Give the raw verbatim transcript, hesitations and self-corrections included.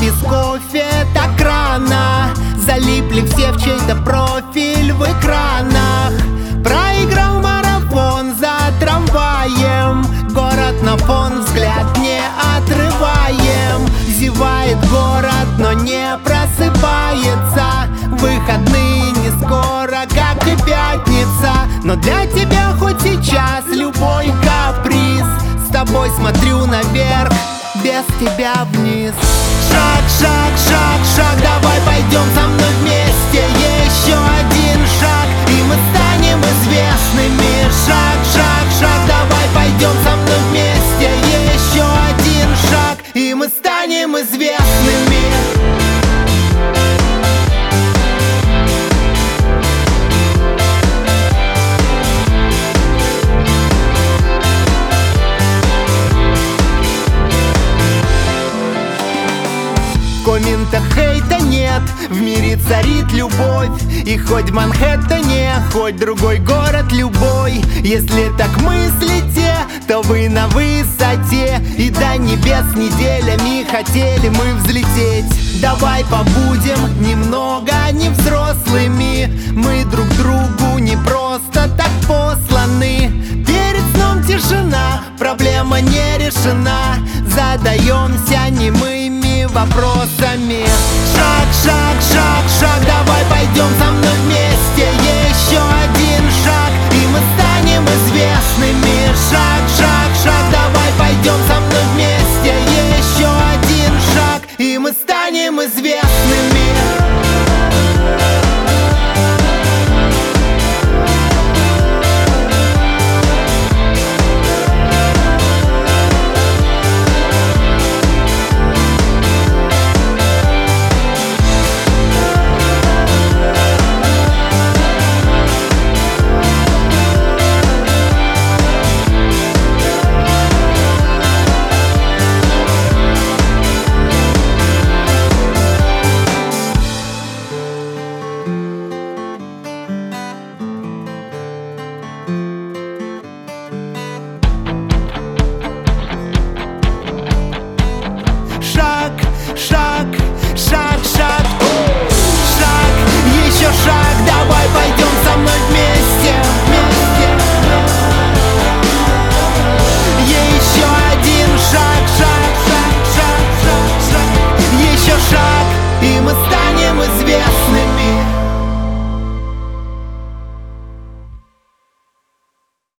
без кофе так рано. Залипли все в чей-то профиль в экранах. Проиграл марафон за трамваем. Город на фон, взгляд не отрываем. Зевает город, но не просыпается. Выходные не скоро, как и пятница. Но для тебя хоть сейчас любой каприз. С тобой смотрю наверх, без тебя вниз. Шаг, шаг, шаг, шаг, давай пойдем со мной вместе. Еще один шаг, и мы станем известными. Шаг, шаг, шаг, давай пойдем со мной вместе. Еще один шаг, и мы станем известными. В комментах хейта нет, в мире царит любовь. И хоть в Манхэттене, хоть другой город любой. Если так мыслите, то вы на высоте. И до небес неделями хотели мы взлететь. Давай побудем немного невзрослыми. Мы друг другу не просто так посланы. Перед сном тишина, проблема не решена. Задаемся немыми вопросами. Шаг, шаг, шаг, шаг, давай пойдем со мной вместе. Еще один шаг, и мы станем известными. Шаг, шаг, шаг, давай пойдем со мной вместе. Еще один шаг, и мы станем известными. Шаг, шаг, шаг, шаг, шаг, еще шаг, давай пойдем со мной вместе, вместе. Еще один шаг, шаг, шаг, шаг, шаг, шаг, еще шаг, и мы